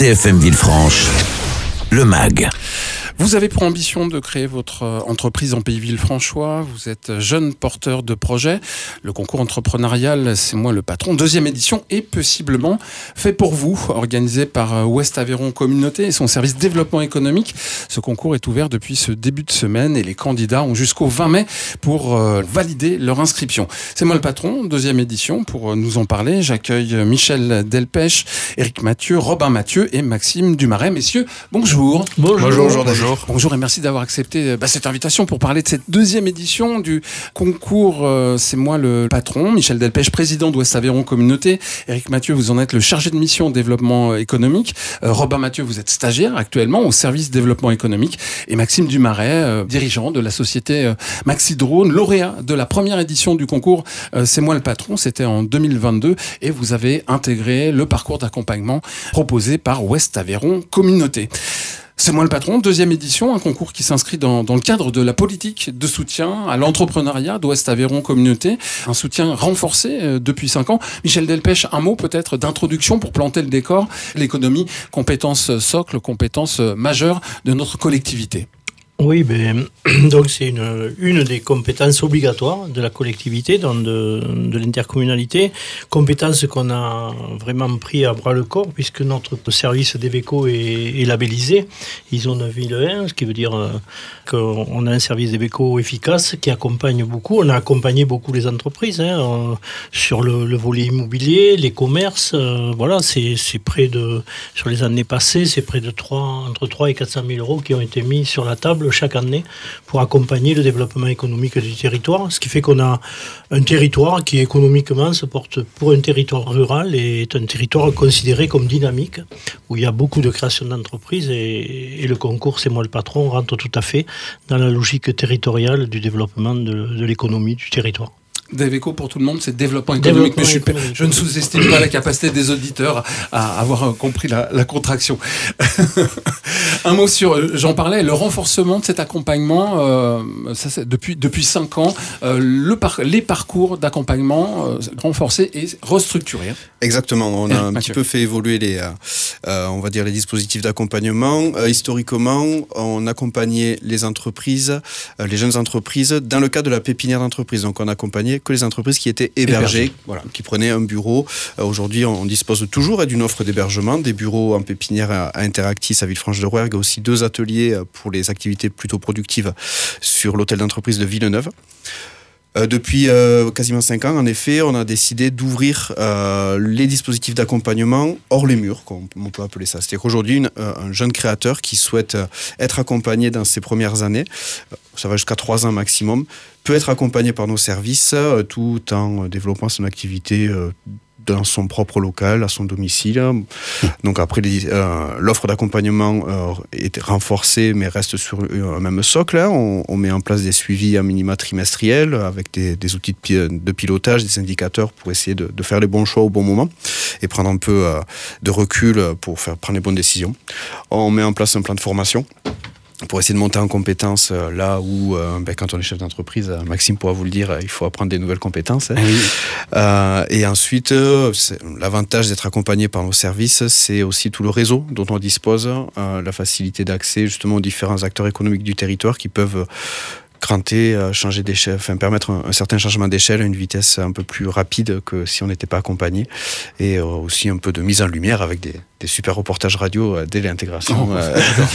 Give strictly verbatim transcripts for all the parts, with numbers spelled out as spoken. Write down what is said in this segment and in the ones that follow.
C F M Villefranche, le M A G. Vous avez pour ambition de créer votre entreprise en Pays Villefranchois. Vous êtes jeune porteur de projet. Le concours entrepreneurial, c'est moi le patron. Deuxième édition est possiblement fait pour vous, organisé par Ouest Aveyron Communauté et son service développement économique. Ce concours est ouvert depuis ce début de semaine et les candidats ont jusqu'au vingt mai pour euh, valider leur inscription. C'est moi le patron, deuxième édition. Pour nous en parler, j'accueille Michel Delpech, Éric Mathieu, Robin Mathieu et Maxime Dumaret. Messieurs, bonjour. Bonjour. Bonjour, bonjour. Bonjour. Bonjour et merci d'avoir accepté bah, cette invitation pour parler de cette deuxième édition du concours. Euh, c'est moi le patron, Michel Delpech, président d'Ouest Aveyron Communauté. Éric Mathieu, vous en êtes le chargé de mission développement économique. Euh, Robin Mathieu, vous êtes stagiaire actuellement au service développement économique. Et Maxime Dumaret, euh, dirigeant de la société euh, Maxidrone, lauréat de la première édition du concours. Euh, c'est moi le patron, c'était en deux mille vingt-deux. Et vous avez intégré le parcours d'accompagnement proposé par Ouest Aveyron Communauté. C'est moi le patron, deuxième édition, un concours qui s'inscrit dans, dans le cadre de la politique de soutien à l'entrepreneuriat d'Ouest Aveyron Communauté, un soutien renforcé euh, depuis cinq ans. Michel Delpech, un mot peut-être d'introduction pour planter le décor, l'économie, compétence socle, compétence majeure de notre collectivité. Oui, ben, donc c'est une, une des compétences obligatoires de la collectivité, donc de, de l'intercommunalité, compétence qu'on a vraiment pris à bras le corps puisque notre service d'Eveco est, est labellisé I S O neuf mille un, ce qui veut dire euh, qu'on a un service d'Eveco efficace qui accompagne beaucoup. On a accompagné beaucoup les entreprises hein, euh, sur le, le volet immobilier, les commerces. Euh, voilà, c'est, c'est près de, sur les années passées, c'est près de trois, entre trois et quatre cent mille euros qui ont été mis sur la table chaque année pour accompagner le développement économique du territoire, ce qui fait qu'on a un territoire qui économiquement se porte pour un territoire rural et est un territoire considéré comme dynamique, où il y a beaucoup de création d'entreprises et, et le concours C'est moi le patron rentre tout à fait dans la logique territoriale du développement de, de l'économie du territoire. D'Eveco pour tout le monde, c'est développement économique. Développement Mais je, économique. je ne sous-estime pas la capacité des auditeurs à avoir compris la, la contraction. Un mot sur, j'en parlais, le renforcement de cet accompagnement, euh, ça, c'est depuis, depuis cinq ans, euh, le par, les parcours d'accompagnement euh, renforcés et restructurés. Exactement, on a Et, un Mathieu. petit peu fait évoluer les, euh, euh, on va dire les dispositifs d'accompagnement. Euh, historiquement, on accompagnait les entreprises, euh, les jeunes entreprises, dans le cadre de la pépinière d'entreprise. Donc on accompagnait que les entreprises qui étaient hébergées, Hébergées. voilà, qui prenaient un bureau. Euh, aujourd'hui, on, on dispose toujours d'une offre d'hébergement, des bureaux en pépinière à, à Interactis à Villefranche-de-Rouergue, aussi deux ateliers pour les activités plutôt productives sur l'hôtel d'entreprise de Villeneuve. Euh, depuis euh, quasiment cinq ans, en effet, on a décidé d'ouvrir euh, les dispositifs d'accompagnement hors les murs, comme on peut appeler ça. C'est-à-dire qu'aujourd'hui, une, euh, un jeune créateur qui souhaite euh, être accompagné dans ses premières années, euh, ça va jusqu'à trois ans maximum, peut être accompagné par nos services euh, tout en développant son activité euh, dans son propre local, à son domicile. Donc après, les, euh, l'offre d'accompagnement euh, est renforcée, mais reste sur un même socle. Hein. On, on met en place des suivis à minima trimestriels avec des, des outils de, pi- de pilotage, des indicateurs pour essayer de, de faire les bons choix au bon moment et prendre un peu euh, de recul pour faire prendre les bonnes décisions. On met en place un plan de formation pour essayer de monter en compétences euh, là où, euh, ben, quand on est chef d'entreprise, euh, Maxime pourra vous le dire, euh, il faut apprendre des nouvelles compétences. Hein. Oui. Euh, et ensuite, euh, l'avantage d'être accompagné par nos services, c'est aussi tout le réseau dont on dispose, euh, la facilité d'accès justement aux différents acteurs économiques du territoire qui peuvent cranter, euh, changer d'échelle, enfin permettre un, un certain changement d'échelle à une vitesse un peu plus rapide que si on n'était pas accompagné, et euh, aussi un peu de mise en lumière avec des, des super reportages radio euh, dès l'intégration Oh,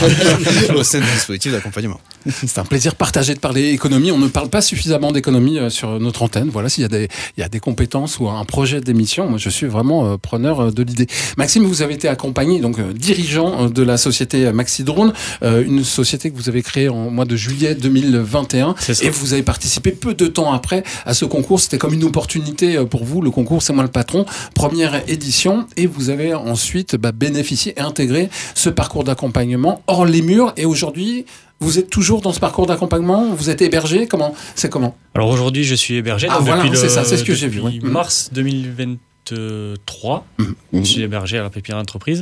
euh, au sein du dispositif d'accompagnement. C'est un plaisir partagé de parler économie. On ne parle pas suffisamment d'économie euh, sur notre antenne. Voilà, s'il y a des, il y a des compétences ou un projet d'émission, moi je suis vraiment euh, preneur euh, de l'idée. Maxime, vous avez été accompagné, donc euh, dirigeant euh, de la société Maxidrone, euh, une société que vous avez créée en mois de juillet deux mille vingt et un. Et vous avez participé peu de temps après à ce concours. C'était comme une opportunité euh, pour vous. Le concours C'est moi le patron, première édition. Et vous avez ensuite bah, bénéficié et intégré ce parcours d'accompagnement hors les murs. Et aujourd'hui, vous êtes toujours dans ce parcours d'accompagnement? Vous êtes hébergé? Comment? C'est comment? Alors aujourd'hui, je suis hébergé Ah, donc voilà, depuis, c'est le, ça, c'est ce que j'ai vu, depuis oui. mars deux mille vingt trois. Mmh. J'ai hébergé à la pépinière d'entreprise.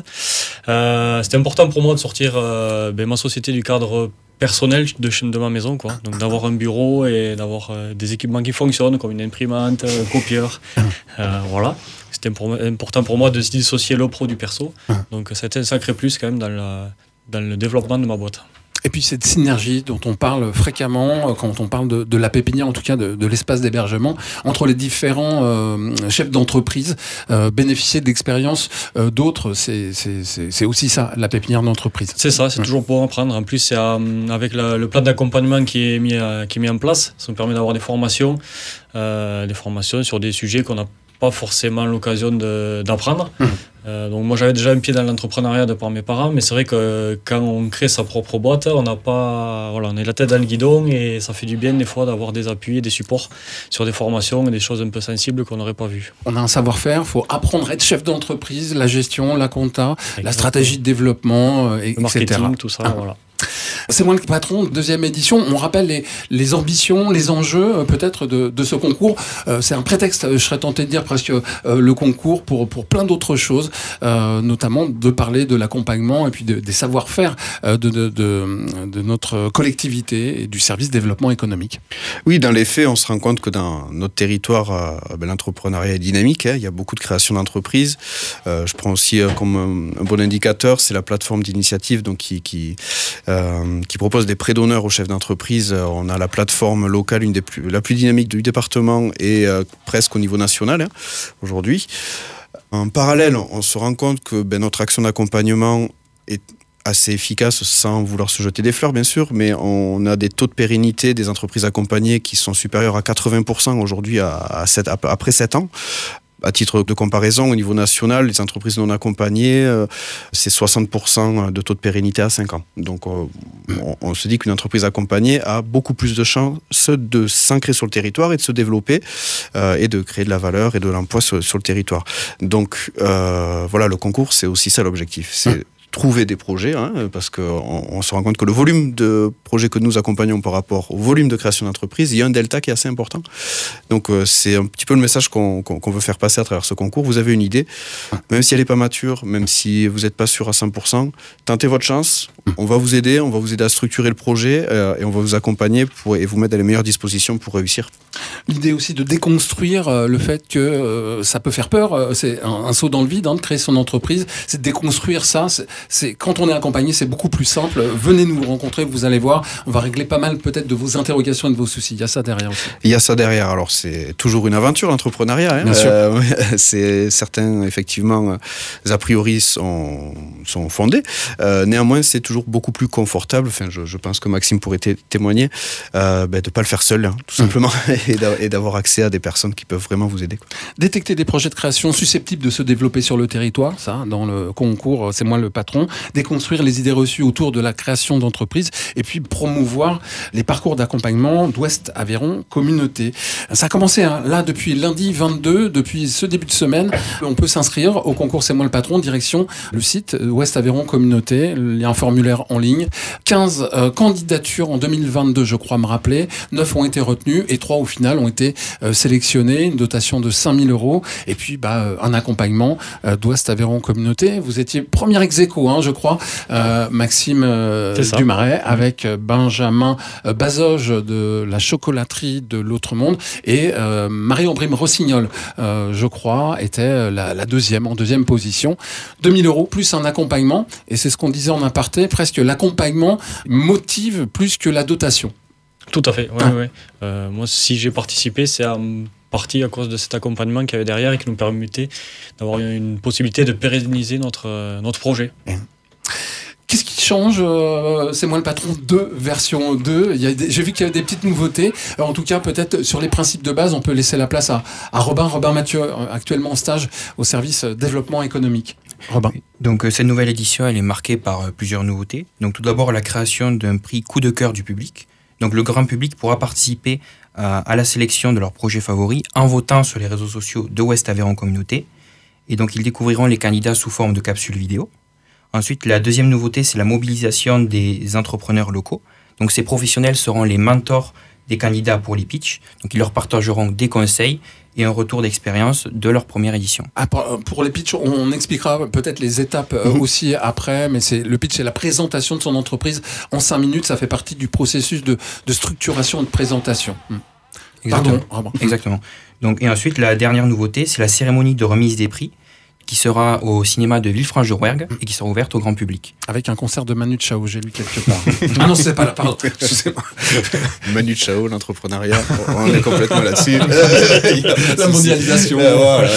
Euh, c'était important pour moi de sortir euh, ben, ma société du cadre personnel de, de ma maison, quoi. Donc d'avoir un bureau et d'avoir euh, des équipements qui fonctionnent, comme une imprimante, un copieur. Euh, voilà. C'était important pour moi de se dissocier le pro du perso. Donc c'était un sacré plus quand même dans, la, dans le développement de ma boîte. Et puis cette synergie dont on parle fréquemment quand on parle de, de la pépinière, en tout cas de, de l'espace d'hébergement, entre les différents euh, chefs d'entreprise, euh, bénéficier d'expériences euh, d'autres, c'est, c'est, c'est, c'est aussi ça, la pépinière d'entreprise. C'est ça, c'est ouais. toujours pour apprendre. En plus, c'est, euh, avec la, le plan d'accompagnement qui est, mis, euh, qui est mis en place, ça nous permet d'avoir des formations, euh, des formations sur des sujets qu'on n'a pas forcément l'occasion de, d'apprendre. Mmh. Euh, donc moi j'avais déjà un pied dans l'entrepreneuriat de par mes parents, mais c'est vrai que quand on crée sa propre boîte, on n'a pas, voilà, on est la tête dans le guidon et ça fait du bien des fois d'avoir des appuis et des supports sur des formations et des choses un peu sensibles qu'on n'aurait pas vues. On a un savoir-faire, il faut apprendre à être chef d'entreprise, la gestion, la compta, exactement. La stratégie de développement, euh, et, le marketing, et cetera. Tout ça, ah. voilà. C'est moi le patron, deuxième édition. On rappelle les, les ambitions, les enjeux euh, peut-être de, de ce concours. Euh, c'est un prétexte, je serais tenté de dire presque euh, le concours pour, pour plein d'autres choses, euh, notamment de parler de l'accompagnement et puis de, des savoir-faire euh, de, de, de, de notre collectivité et du service développement économique. Oui, dans les faits, on se rend compte que dans notre territoire, euh, ben, l'entrepreneuriat est dynamique. Hein, il y a beaucoup de création d'entreprises. Euh, je prends aussi euh, comme un, un bon indicateur, c'est la plateforme d'initiative donc, qui... qui Euh, qui propose des prêts d'honneur aux chefs d'entreprise. On a la plateforme locale, une des plus, la plus dynamique du département et euh, presque au niveau national hein, aujourd'hui. En parallèle, on se rend compte que ben, notre action d'accompagnement est assez efficace sans vouloir se jeter des fleurs bien sûr, mais on a des taux de pérennité des entreprises accompagnées qui sont supérieurs à quatre-vingts pour cent aujourd'hui à, à sept, à, après sept ans. À titre de comparaison, au niveau national, les entreprises non accompagnées, euh, c'est soixante pour cent de taux de pérennité à cinq ans. Donc, euh, on, on se dit qu'une entreprise accompagnée a beaucoup plus de chances de s'ancrer sur le territoire et de se développer euh, et de créer de la valeur et de l'emploi sur, sur le territoire. Donc, euh, voilà, le concours, c'est aussi ça l'objectif. C'est trouver des projets, hein, parce qu'on on se rend compte que le volume de projets que nous accompagnons par rapport au volume de création d'entreprise, il y a un delta qui est assez important. Donc euh, c'est un petit peu le message qu'on, qu'on, qu'on veut faire passer à travers ce concours. Vous avez une idée, même si elle n'est pas mature, même si vous n'êtes pas sûr à cent pour cent, tentez votre chance, on va vous aider, on va vous aider à structurer le projet euh, et on va vous accompagner pour, et vous mettre dans les meilleures dispositions pour réussir. L'idée aussi de déconstruire euh, le fait que euh, ça peut faire peur, euh, c'est un, un saut dans le vide hein, de créer son entreprise, c'est de déconstruire ça, c'est, c'est, quand on est accompagné c'est beaucoup plus simple, venez nous rencontrer, vous allez voir, on va régler pas mal peut-être de vos interrogations et de vos soucis, il y a ça derrière aussi. Il y a ça derrière, alors c'est toujours une aventure l'entrepreneuriat, hein. Bien sûr. Euh, c'est, certains effectivement a priori sont, sont fondés, euh, néanmoins c'est toujours beaucoup plus confortable, enfin je, je pense que Maxime pourrait t- témoigner, euh, ben, de ne pas le faire seul hein, tout simplement. Mmh. Et d'avoir accès à des personnes qui peuvent vraiment vous aider. Quoi. Détecter des projets de création susceptibles de se développer sur le territoire, ça, dans le concours, c'est moi le patron. Déconstruire les idées reçues autour de la création d'entreprises et puis promouvoir les parcours d'accompagnement d'Ouest Aveyron Communauté. Ça a commencé hein, là depuis lundi vingt-deux, depuis ce début de semaine. On peut s'inscrire au concours C'est moi le patron, direction le site Ouest Aveyron Communauté. Il y a un formulaire en ligne. quinze euh, candidatures en deux mille vingt-deux, je crois me rappeler. neuf ont été retenues et trois au final ont été euh, sélectionnés, une dotation de cinq mille euros et puis bah, euh, un accompagnement euh, d'Ouest Aveyron Communauté. Vous étiez premier ex aequo, hein, je crois, euh, Maxime euh, Dumaret, avec euh, Benjamin euh, Bazoge de la chocolaterie de l'Autre Monde et euh, Marie-Aubrime Rossignol, euh, je crois, était la, la deuxième, en deuxième position. deux mille euros plus un accompagnement et c'est ce qu'on disait en aparté, presque l'accompagnement motive plus que la dotation. Tout à fait, oui. Ah. Ouais. Euh, moi, si j'ai participé, c'est en partie à cause de cet accompagnement qu'il y avait derrière et qui nous permettait d'avoir une possibilité de pérenniser notre, notre projet. Qu'est-ce qui change euh, C'est moi le patron deux, version deux. Il y a des, j'ai vu qu'il y avait des petites nouveautés. Alors, en tout cas, peut-être sur les principes de base, on peut laisser la place à, à Robin, Robin Mathieu, actuellement en stage au service développement économique. Robin. Donc, euh, cette nouvelle édition, elle est marquée par euh, plusieurs nouveautés. Donc, tout d'abord, la création d'un prix coup de cœur du public. Donc le grand public pourra participer euh, à la sélection de leurs projets favoris en votant sur les réseaux sociaux de Ouest Aveyron Communauté. Et donc ils découvriront les candidats sous forme de capsules vidéo. Ensuite, la deuxième nouveauté, c'est la mobilisation des entrepreneurs locaux. Donc ces professionnels seront les mentors des candidats pour les pitchs. Donc ils leur partageront des conseils et un retour d'expérience de leur première édition. Ah, pour les pitchs, on expliquera peut-être les étapes mmh. aussi après, mais c'est, le pitch, c'est la présentation de son entreprise en cinq minutes. Ça fait partie du processus de, de structuration et de présentation. Mmh. Exactement. Pardon. Exactement. Donc, et ensuite, la dernière nouveauté, c'est la cérémonie de remise des prix qui sera au cinéma de Villefranche-de-Rouergue et qui sera ouverte au grand public. Avec un concert de Manu Chao, j'ai lu quelque part. Ah non, c'est pas là, pardon. Excusez-moi. Manu Chao, l'entrepreneuriat, on est complètement là-dessus. La mondialisation. Euh, voilà.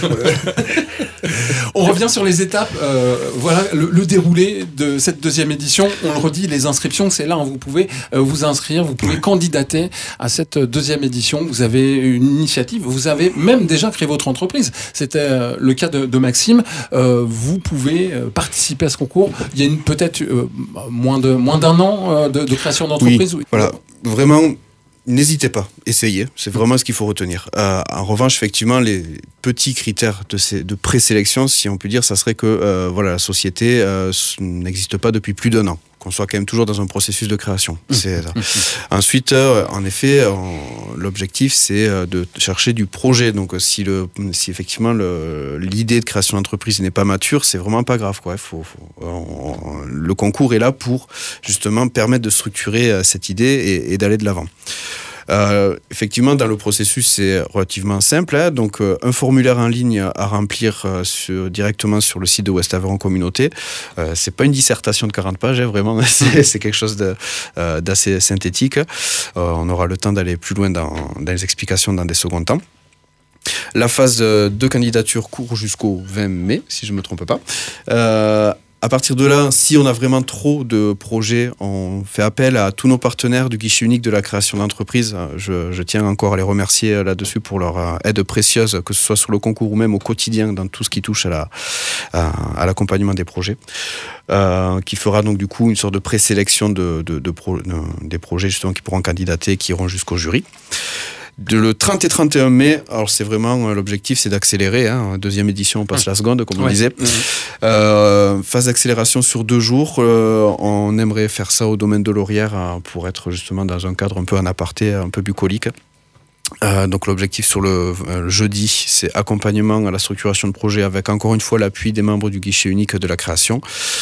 On revient sur les étapes. Euh, voilà le, le déroulé de cette deuxième édition. On le redit, les inscriptions, c'est là. Hein, vous pouvez euh, vous inscrire, vous pouvez candidater à cette deuxième édition. Vous avez une initiative. Vous avez même déjà créé votre entreprise. C'était euh, le cas de, de Maxime. Euh, vous pouvez euh, participer à ce concours. Il y a une, peut-être euh, moins de moins d'un an euh, de, de création d'entreprise. Oui, voilà, vraiment. N'hésitez pas, essayez, c'est vraiment ce qu'il faut retenir. Euh, en revanche, effectivement, les petits critères de, ces, de présélection, si on peut dire, ça serait que euh, voilà, la société euh, n'existe pas depuis plus d'un an, qu'on soit quand même toujours dans un processus de création. Mmh. C'est ça. Mmh. Ensuite, euh, en effet, on, l'objectif, c'est euh, de chercher du projet. Donc, si, le, si effectivement le, l'idée de création d'entreprise n'est pas mature, c'est vraiment pas grave, quoi. Il faut, faut, on, on, le concours est là pour justement permettre de structurer euh, cette idée et, et d'aller de l'avant. Euh, effectivement, dans le processus, c'est relativement simple. Hein, donc, euh, un formulaire en ligne à remplir euh, sur, directement sur le site de Ouest Aveyron Communauté. Euh, c'est pas une dissertation de quarante pages, hein, vraiment. C'est, c'est quelque chose de, euh, d'assez synthétique. Euh, on aura le temps d'aller plus loin dans, dans les explications dans des seconds temps. La phase de candidature court jusqu'au vingt mai, si je ne me trompe pas. Euh, À partir de là, si on a vraiment trop de projets, on fait appel à tous nos partenaires du guichet unique de la création d'entreprise. Je, je tiens encore à les remercier là-dessus pour leur aide précieuse, que ce soit sur le concours ou même au quotidien dans tout ce qui touche à, la, à, à l'accompagnement des projets, euh, qui fera donc du coup une sorte de présélection de, de, de pro, de, des projets justement qui pourront candidater, qui iront jusqu'au jury. De le trente et trente et un mai, alors c'est vraiment l'objectif, c'est d'accélérer. Hein. Deuxième édition, on passe la seconde, comme on ouais. disait. Mmh. Euh, phase d'accélération sur deux jours. Euh, on aimerait faire ça au domaine de Laurière hein, pour être justement dans un cadre un peu en aparté, un peu bucolique. Euh, donc l'objectif sur le, euh, le jeudi, c'est accompagnement à la structuration de projet avec encore une fois l'appui des membres du guichet unique de la création.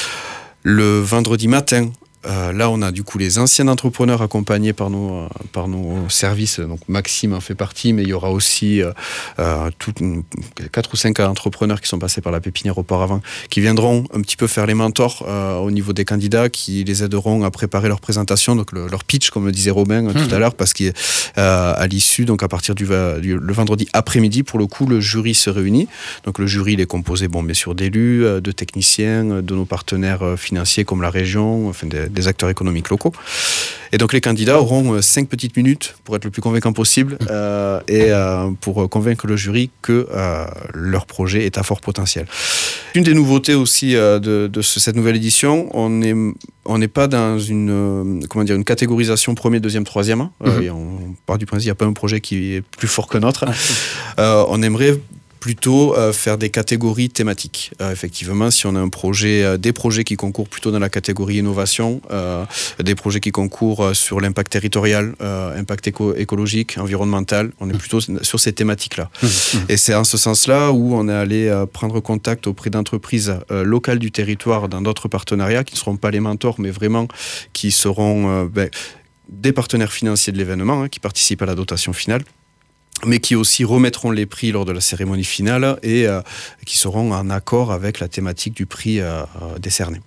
Le vendredi matin, Euh, là, on a du coup les anciens entrepreneurs accompagnés par nos, euh, par nos services. Donc Maxime en fait partie, mais il y aura aussi euh, euh, tout, quatre ou cinq entrepreneurs qui sont passés par la pépinière auparavant, qui viendront un petit peu faire les mentors euh, au niveau des candidats, qui les aideront à préparer leur présentation, donc le, leur pitch, comme le disait Robin mmh. tout à l'heure, parce qu'à euh, l'issue, donc à partir du, du le vendredi après-midi, pour le coup, le jury se réunit. Donc le jury, il est composé, bon, bien sûr, d'élus, de techniciens, de nos partenaires financiers comme la région, enfin des des acteurs économiques locaux. Et donc les candidats auront cinq petites minutes pour être le plus convaincant possible euh, et euh, pour convaincre le jury que euh, leur projet est à fort potentiel. Une des nouveautés aussi euh, de, de ce, cette nouvelle édition, on n'est on n'est pas dans une euh, comment dire une catégorisation premier, deuxième, troisième. Hein. Mm-hmm. Euh, et on part du principe qu'il n'y a pas un projet qui est plus fort que notre. Euh, on aimerait plutôt euh, faire des catégories thématiques. Euh, effectivement, si on a un projet, euh, des projets qui concourent plutôt dans la catégorie innovation, euh, des projets qui concourent euh, sur l'impact territorial, euh, impact éco- écologique, environnemental, on est plutôt sur ces thématiques-là. Mmh, mmh. Et c'est en ce sens-là où on est allé euh, prendre contact auprès d'entreprises euh, locales du territoire dans d'autres partenariats qui ne seront pas les mentors, mais vraiment qui seront euh, ben, des partenaires financiers de l'événement, hein, qui participent à la dotation finale, mais qui aussi remettront les prix lors de la cérémonie finale et euh, qui seront en accord avec la thématique du prix euh, décerné.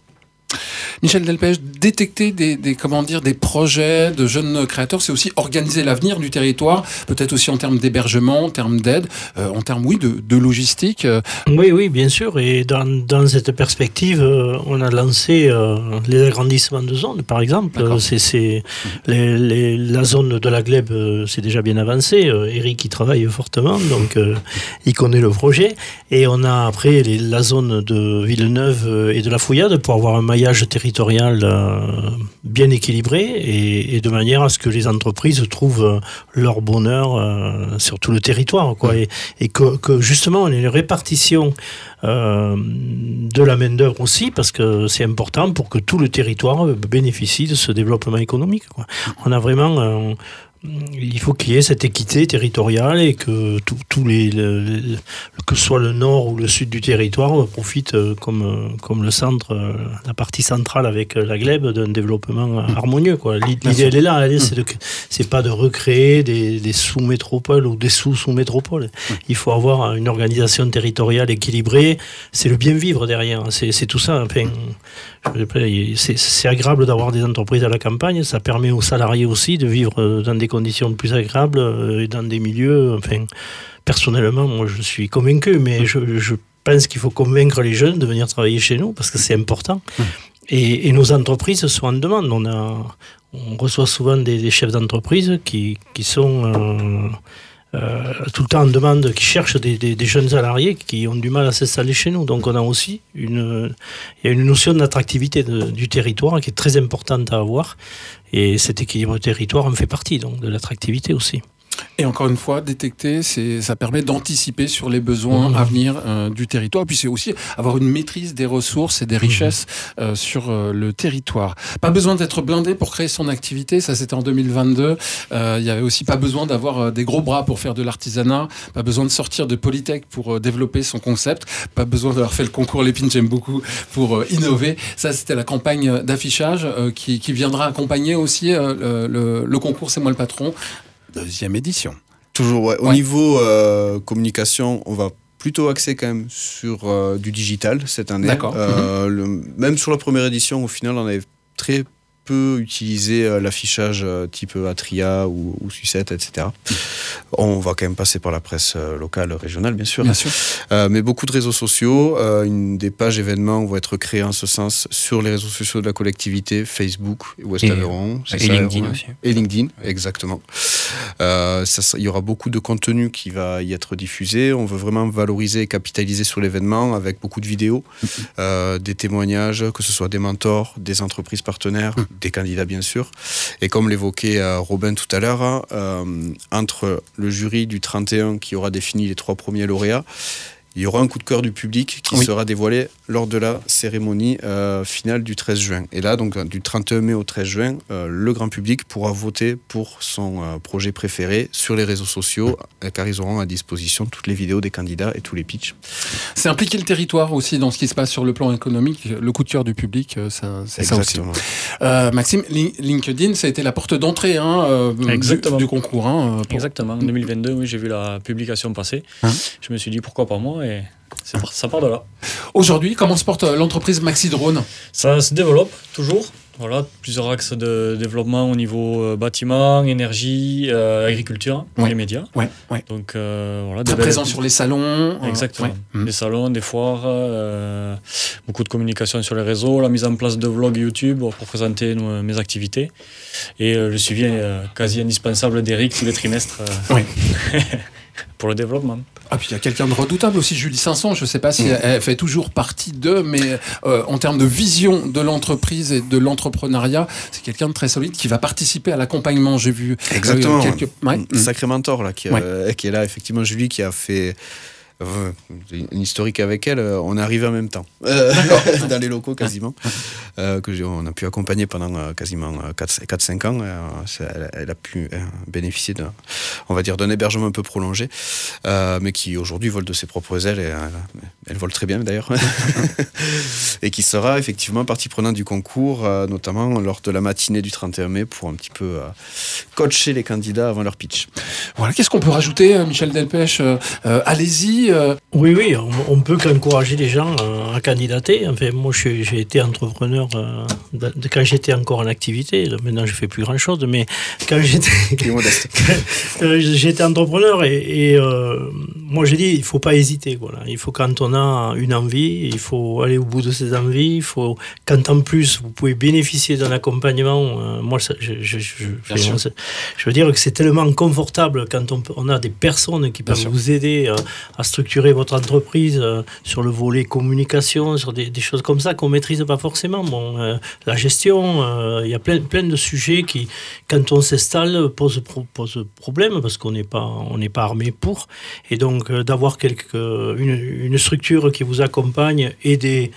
Michel Delpech, détecter des, des, comment dire, des projets de jeunes créateurs, c'est aussi organiser l'avenir du territoire, peut-être aussi en termes d'hébergement, en termes d'aide, euh, en termes, oui, de, de logistique. Oui, oui, bien sûr. Et dans, dans cette perspective, euh, on a lancé euh, les agrandissements de zones, par exemple. Euh, c'est, c'est les, les, la zone de la Glèbe, euh, c'est déjà bien avancé. Euh, Eric y travaille fortement, donc euh, il connaît le projet. Et on a après les, la zone de Villeneuve et de la Fouillade pour avoir un maillage territorial euh, bien équilibré et, et de manière à ce que les entreprises trouvent leur bonheur euh, sur tout le territoire, quoi, et, et que, que justement on ait une répartition euh, de la main-d'œuvre aussi, parce que c'est important pour que tout le territoire bénéficie de ce développement économique, quoi. On a vraiment un, il faut qu'il y ait cette équité territoriale et que tous les, le, le, que ce soit le nord ou le sud du territoire profite comme, comme le centre, la partie centrale avec la Glèbe d'un développement harmonieux, quoi. L'idée elle est là, elle est, c'est, de, c'est pas de recréer des, des sous-métropoles ou des sous-sous-métropoles. Il faut avoir une organisation territoriale équilibrée, c'est le bien vivre derrière, c'est, c'est tout ça. Enfin, c'est, c'est agréable d'avoir des entreprises à la campagne, ça permet aux salariés aussi de vivre dans des conditions plus agréables et dans des milieux. Enfin, personnellement, moi je suis convaincu, mais je, je pense qu'il faut convaincre les jeunes de venir travailler chez nous parce que c'est important. Mmh. Et, et nos entreprises sont en demande. On, a, on reçoit souvent des, des chefs d'entreprise qui, qui sont euh, euh, tout le temps en demande, qui cherchent des, des, des jeunes salariés qui ont du mal à s'installer chez nous. Donc on a aussi une, il y a une notion d'attractivité de, du territoire qui est très importante à avoir. Et cet équilibre territoire en fait partie, donc de l'attractivité aussi. Et encore une fois, détecter, c'est, ça permet d'anticiper sur les besoins mmh. à venir euh, du territoire. Puis c'est aussi avoir une maîtrise des ressources et des richesses euh, sur euh, le territoire. Pas besoin d'être blindé pour créer son activité. Ça, c'était en deux mille vingt-deux. Euh, il y avait aussi pas besoin d'avoir euh, des gros bras pour faire de l'artisanat. Pas besoin de sortir de Polytech pour euh, développer son concept. Pas besoin d'avoir fait le concours Lépine, j'aime beaucoup, pour euh, innover. Ça, c'était la campagne d'affichage euh, qui, qui viendra accompagner aussi euh, le, le concours C'est moi le patron. Deuxième édition. Toujours, ouais. Au ouais. niveau euh, communication, on va plutôt axer quand même sur euh, du digital cette année. D'accord. Euh, mmh. le, même sur la première édition, au final, on avait très peu utilisé euh, l'affichage euh, type Atria ou, ou Sucette, et cetera. On va quand même passer par la presse euh, locale, régionale, bien sûr. Bien sûr. Euh, mais beaucoup de réseaux sociaux, euh, une, des pages événements vont être créées en ce sens sur les réseaux sociaux de la collectivité, Facebook, Ouest Aveyron. Et, et ça, LinkedIn ouais. aussi. Et LinkedIn, exactement. Euh, ça, ça, il y aura beaucoup de contenu qui va y être diffusé. On veut vraiment valoriser et capitaliser sur l'événement avec beaucoup de vidéos, euh, des témoignages, que ce soit des mentors, des entreprises partenaires, des candidats bien sûr. Et comme l'évoquait euh, Robin tout à l'heure, hein, euh, entre le jury du trente et un qui aura défini les trois premiers lauréats, il y aura un coup de cœur du public qui oui. sera dévoilé lors de la cérémonie euh, finale du treize juin. Et là, donc, du trente et un mai au treize juin, euh, le grand public pourra voter pour son euh, projet préféré sur les réseaux sociaux, euh, car ils auront à disposition toutes les vidéos des candidats et tous les pitchs. C'est impliquer le territoire aussi dans ce qui se passe sur le plan économique. Le coup de cœur du public, ça, c'est Exactement. ça aussi. Euh, Maxime, LinkedIn, ça a été la porte d'entrée hein, euh, du, du concours. Hein, pour... Exactement. En deux mille vingt-deux, oui, j'ai vu la publication passer. Hein je me suis dit, pourquoi pas moi et c'est, ça part de là. Aujourd'hui, comment se porte l'entreprise Maxi Drone ? Ça se développe toujours. Voilà, plusieurs axes de développement au niveau euh, bâtiment, énergie, euh, agriculture, ouais. les médias. Ouais, ouais. Donc euh, voilà. Très présent sur les salons. Exactement. Ouais. Les salons, des foires, euh, beaucoup de communication sur les réseaux, la mise en place de vlogs YouTube pour présenter nos, mes activités et euh, le suivi euh, quasi indispensable d'Eric tous les trimestres. Euh, ouais. pour le développement. Ah, puis il y a quelqu'un de redoutable aussi, Julie Sanson. Je ne sais pas si mmh. elle, elle fait toujours partie d'eux, mais euh, en termes de vision de l'entreprise et de l'entrepreneuriat, c'est quelqu'un de très solide qui va participer à l'accompagnement. J'ai vu exactement. Euh, quelques... ouais. Un sacré mentor là, qui, ouais. euh, qui est là, effectivement, Julie, qui a fait. Euh, une historique avec elle, on est arrivé en même temps euh, dans les locaux quasiment euh, que j'ai, on a pu accompagner pendant euh, quasiment quatre cinq ans euh, elle, elle a pu euh, bénéficier d'un, on va dire, d'un hébergement un peu prolongé euh, mais qui aujourd'hui vole de ses propres ailes et euh, elle vole très bien d'ailleurs et qui sera effectivement partie prenante du concours euh, notamment lors de la matinée du trente et un mai pour un petit peu euh, coacher les candidats avant leur pitch. Voilà, qu'est-ce qu'on peut rajouter Michel Delpech euh, euh, allez-y. Euh... Oui, oui, on, on peut qu'encourager les gens à, à candidater. Enfin, moi, je, j'ai été entrepreneur euh, de, de, quand j'étais encore en activité. Maintenant, je ne fais plus grand-chose, mais quand j'étais, quand, j'étais entrepreneur et, et euh, moi, j'ai dit, il ne faut pas hésiter. Voilà. Il faut, quand on a une envie, il faut aller au bout de ses envies. Il faut, quand en plus, vous pouvez bénéficier d'un accompagnement. Euh, moi, ça, je, je, je, je, je veux dire que c'est tellement confortable quand on, on a des personnes qui peuvent vous aider à, à structurer votre entreprise euh, sur le volet communication, sur des, des choses comme ça qu'on ne maîtrise pas forcément. Bon, euh, la gestion, il euh, y a plein, plein de sujets qui, quand on s'installe, posent pro, pose problème parce qu'on n'est pas, on n'est pas armé pour. Et donc, euh, d'avoir quelque, une, une structure qui vous accompagne et des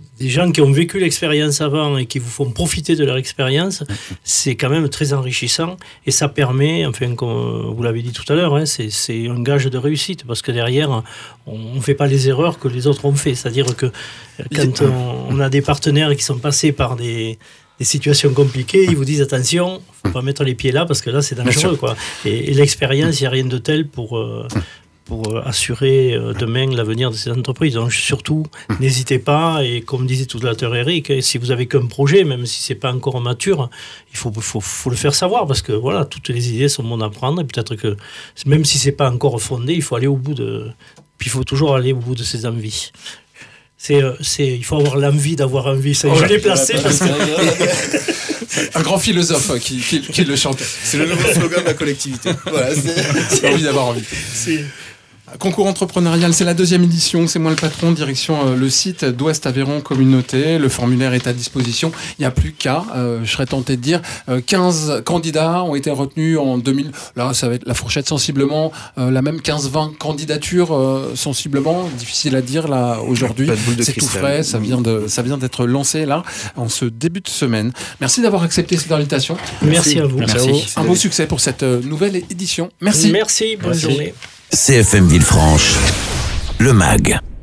des gens qui ont vécu l'expérience avant et qui vous font profiter de leur expérience, c'est quand même très enrichissant et ça permet, enfin comme vous l'avez dit tout à l'heure, hein, c'est, c'est un gage de réussite parce que derrière on ne fait pas les erreurs que les autres ont fait, c'est-à-dire que quand on, on a des partenaires qui sont passés par des, des situations compliquées, ils vous disent attention, faut pas mettre les pieds là parce que là c'est dangereux quoi. Et, et l'expérience, il n'y a rien de tel pour euh, pour assurer demain l'avenir de ces entreprises. Donc surtout, n'hésitez pas, et comme disait tout à l'heure Eric, si vous avez qu'un projet, même si c'est pas encore mature, il faut, faut, faut le faire savoir, parce que voilà, toutes les idées sont bonnes à prendre, et peut-être que même si c'est pas encore fondé, il faut aller au bout de... Puis il faut toujours aller au bout de ses envies. C'est, c'est, il faut avoir l'envie d'avoir envie. Ça, oh, je l'ai placé parce que... Un grand philosophe qui, qui, qui le chante. C'est le nouveau slogan de la collectivité. Voilà, c'est... c'est envie d'avoir envie. C'est... Concours entrepreneurial, c'est la deuxième édition. C'est moi le patron, direction euh, le site d'Ouest Aveyron Communauté. Le formulaire est à disposition. Il n'y a plus qu'à, euh, je serais tenté de dire, euh, quinze candidats ont été retenus en deux mille. Là, ça va être la fourchette sensiblement, euh, la même quinze vingt candidatures euh, sensiblement. Difficile à dire là aujourd'hui. C'est tout frais, ça vient, de, ça vient d'être lancé là, en ce début de semaine. Merci d'avoir accepté cette invitation. Merci, Merci à vous. Merci. Merci. À vous. Un beau succès pour cette euh, nouvelle édition. Merci. Merci, bonne Merci. journée. C F M Villefranche, le M A G.